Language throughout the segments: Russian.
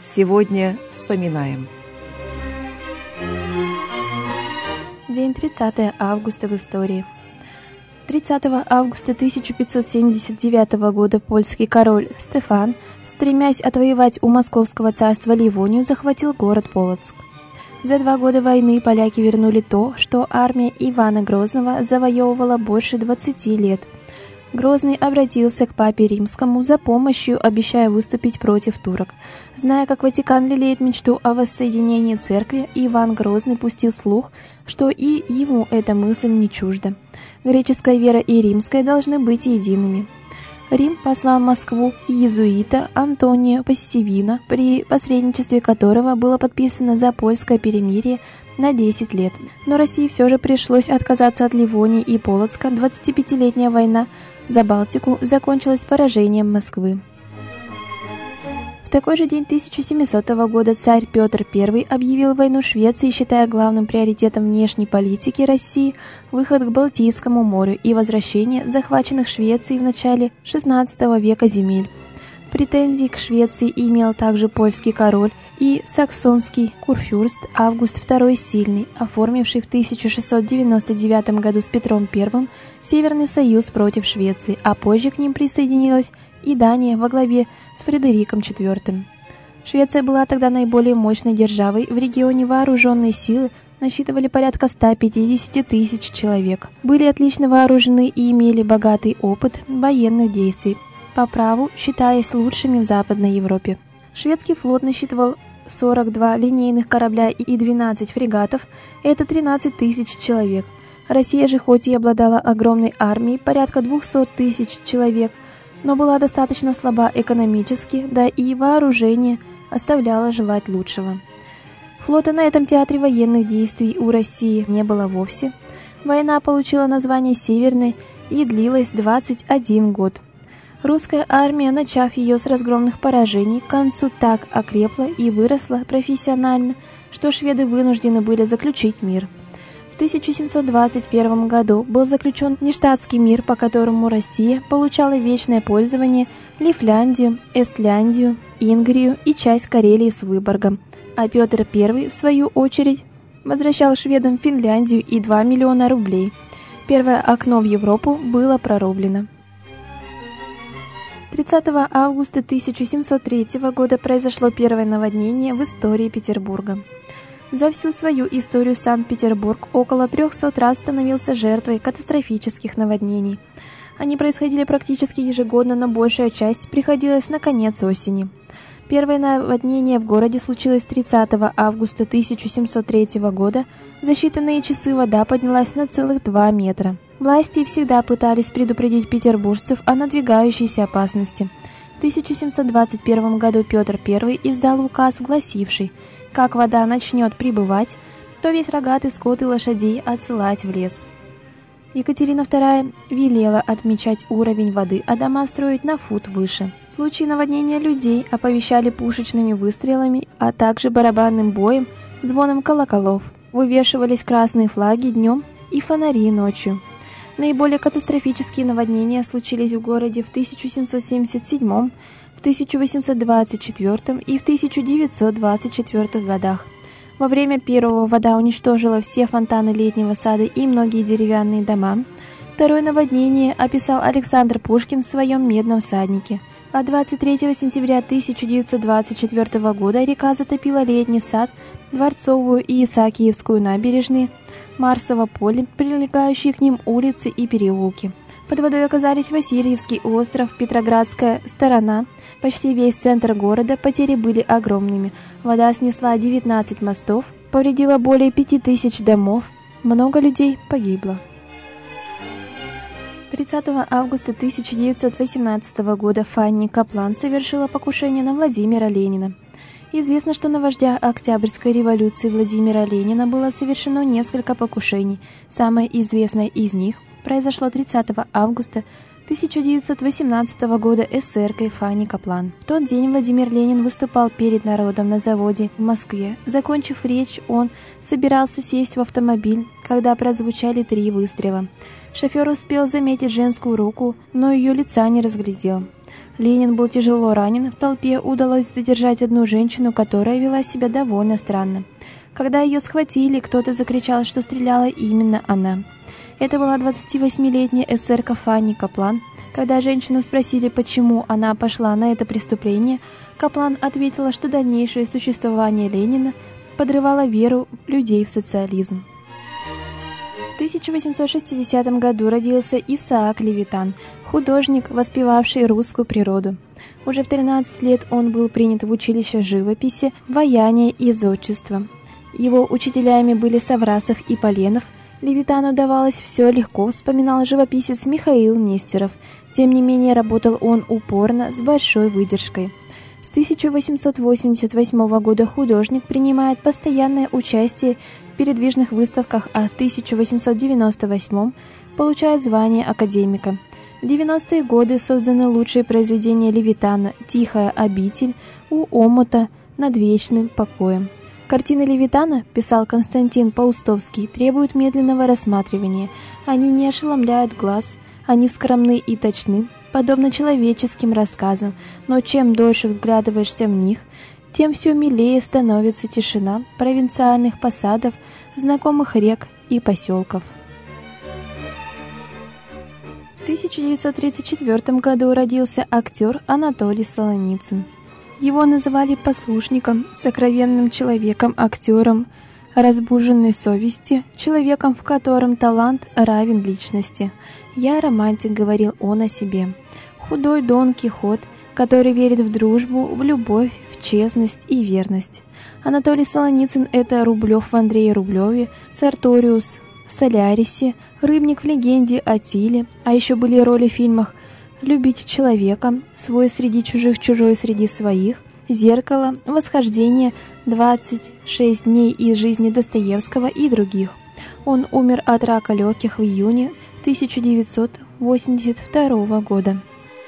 Сегодня вспоминаем. День 30 августа в истории. 30 августа 1579 года польский король Стефан, стремясь отвоевать у Московского царства Ливонию, захватил город Полоцк. За 2 года войны поляки вернули то, что армия Ивана Грозного завоевывала больше 20 лет. Грозный обратился к папе Римскому за помощью, обещая выступить против турок. Зная, как Ватикан лелеет мечту о воссоединении церкви, Иван Грозный пустил слух, что и ему эта мысль не чужда. Греческая вера и римская должны быть едиными. Рим послал в Москву иезуита Антония Пассивина, при посредничестве которого было подписано запольское перемирие на 10 лет. Но России все же пришлось отказаться от Ливонии и Полоцка. 25-летняя война за Балтику закончилась поражением Москвы. В такой же день 1700 года царь Петр I объявил войну Швеции, считая главным приоритетом внешней политики России выход к Балтийскому морю и возвращение захваченных Швецией в начале XVI века земель. Претензии к Швеции имел также польский король и саксонский курфюрст Август II Сильный, оформивший в 1699 году с Петром I Северный союз против Швеции, а позже к ним присоединилась и Дания во главе с Фредериком IV. Швеция была тогда наиболее мощной державой, в регионе вооруженные силы насчитывали порядка 150 тысяч человек, были отлично вооружены и имели богатый опыт военных действий, по праву считаясь лучшими в Западной Европе. Шведский флот насчитывал 42 линейных корабля и 12 фрегатов, это 13 тысяч человек. Россия же хоть и обладала огромной армией, порядка 200 тысяч человек, но была достаточно слаба экономически, да и вооружение оставляло желать лучшего. Флота на этом театре военных действий у России не было вовсе. Война получила название Северной и длилась 21 год. Русская армия, начав ее с разгромных поражений, к концу так окрепла и выросла профессионально, что шведы вынуждены были заключить мир. В 1721 году был заключен нештатский мир, по которому Россия получала вечное пользование Лифляндию, Эстляндию, Ингрию и часть Карелии с Выборгом, а Петр I, в свою очередь, возвращал шведам Финляндию и 2 миллиона рублей. Первое окно в Европу было прорублено. 30 августа 1703 года произошло первое наводнение в истории Петербурга. За всю свою историю Санкт-Петербург около 300 раз становился жертвой катастрофических наводнений. Они происходили практически ежегодно, но большая часть приходилась на конец осени. Первое наводнение в городе случилось 30 августа 1703 года. За считанные часы вода поднялась на целых 2 метра. Власти всегда пытались предупредить петербуржцев о надвигающейся опасности. В 1721 году Петр I издал указ, гласивший: как вода начнет прибывать, то весь рогатый скот и лошадей отсылать в лес. Екатерина II велела отмечать уровень воды, а дома строить на фут выше. В случае наводнения людей оповещали пушечными выстрелами, а также барабанным боем, звоном колоколов. Вывешивались красные флаги днем и фонари ночью. Наиболее катастрофические наводнения случились в городе в 1777, в 1824 и в 1924 годах. Во время первого вода уничтожила все фонтаны летнего сада и многие деревянные дома. Второе наводнение описал Александр Пушкин в своем «Медном всаднике». А 23 сентября 1924 года река затопила летний сад, Дворцовую и Исаакиевскую набережные, Марсово поле, прилегающие к ним улицы и переулки. Под водой оказались Васильевский остров, Петроградская сторона, почти весь центр города, потери были огромными. Вода снесла 19 мостов, повредила более 5000 домов, много людей погибло. 30 августа 1918 года Фанни Каплан совершила покушение на Владимира Ленина. Известно, что на вождя Октябрьской революции Владимира Ленина было совершено несколько покушений. Самое известное из них произошло 30 августа 1918 года эсеркой Фанни Каплан. В тот день Владимир Ленин выступал перед народом на заводе в Москве. Закончив речь, он собирался сесть в автомобиль, когда прозвучали 3 выстрела. Шофер успел заметить женскую руку, но ее лица не разглядел. Ленин был тяжело ранен, в толпе удалось задержать одну женщину, которая вела себя довольно странно. Когда ее схватили, кто-то закричал, что стреляла именно она. Это была 28-летняя эсерка Фанни Каплан. Когда женщину спросили, почему она пошла на это преступление, Каплан ответила, что дальнейшее существование Ленина подрывало веру людей в социализм. В 1860 году родился Исаак Левитан, художник, воспевавший русскую природу. Уже в 13 лет он был принят в училище живописи, ваяния и зодчества. Его учителями были Саврасов и Поленов. Левитану давалось все легко, вспоминал живописец Михаил Нестеров. Тем не менее, работал он упорно, с большой выдержкой. С 1888 года художник принимает постоянное участие в передвижных выставках, а в 1898 получает звание академика. В 90-е годы созданы лучшие произведения Левитана «Тихая обитель», «У омута», «Над вечным покоем». Картины Левитана, писал Константин Паустовский, требуют медленного рассматривания. Они не ошеломляют глаз, они скромны и точны, подобно человеческим рассказам, но чем дольше взглядываешься в них, тем все милее становится тишина провинциальных посадов, знакомых рек и поселков. В 1934 году родился актер Анатолий Солоницын. Его называли послушником, сокровенным человеком, актером, разбуженной совести, человеком, в котором талант равен личности. «Я романтик», — говорил он о себе. Худой Дон Кихот, который верит в дружбу, в любовь, в честность и верность. Анатолий Солоницын — это Рублев в Андрее Рублеве, Сарториус в Солярисе, Рыбник в легенде о Тиле, а еще были роли в фильмах «Любить человека», «Свой среди чужих, чужой среди своих», «Зеркало», «Восхождение», «26 дней из жизни Достоевского» и других. Он умер от рака легких в июне 1982 года.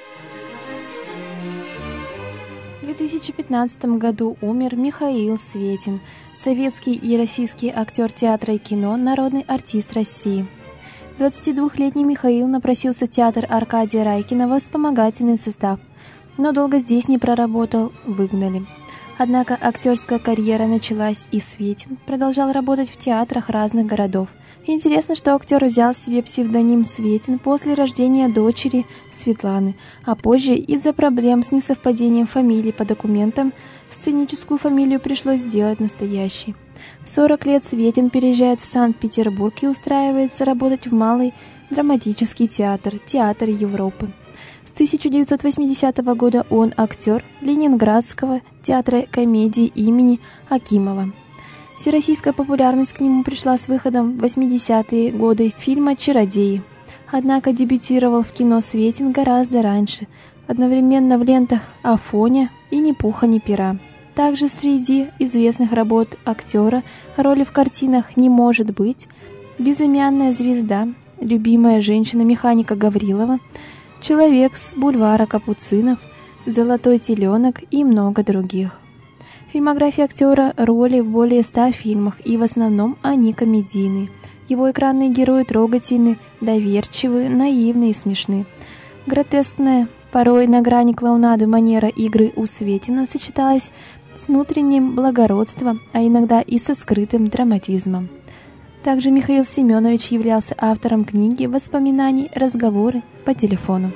В 2015 году умер Михаил Светин, советский и российский актер театра и кино, народный артист России. 22-летний Михаил напросился в театр Аркадия Райкина во вспомогательный состав, но долго здесь не проработал, выгнали. Однако актерская карьера началась, и Светин продолжал работать в театрах разных городов. Интересно, что актер взял себе псевдоним Светин после рождения дочери Светланы, а позже из-за проблем с несовпадением фамилий по документам сценическую фамилию пришлось сделать настоящей. В 40 лет Светин переезжает в Санкт-Петербург и устраивается работать в Малый драматический театр, Театр Европы. С 1980 года он актер Ленинградского театра комедии имени Акимова. Всероссийская популярность к нему пришла с выходом в 80-е годы фильма «Чародеи». Однако дебютировал в кино Светин гораздо раньше, одновременно в лентах «Афоня» и «Ни пуха, ни пера». Также среди известных работ актера роли в картинах «Не может быть», «Безымянная звезда», «Любимая женщина» механика Гаврилова, «Человек с бульвара Капуцинов», «Золотой теленок» и много других. Фильмография актера — роли в более 100 фильмах, и в основном они комедийные. Его экранные герои трогательны, доверчивы, наивны и смешны. Гротескная, порой на грани клоунады манера игры у Светина сочеталась с внутренним благородством, а иногда и со скрытым драматизмом. Также Михаил Семенович являлся автором книги воспоминаний «Разговоры по телефону».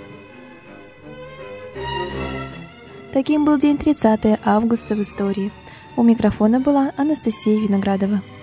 Таким был день 30 августа в истории. У микрофона была Анастасия Виноградова.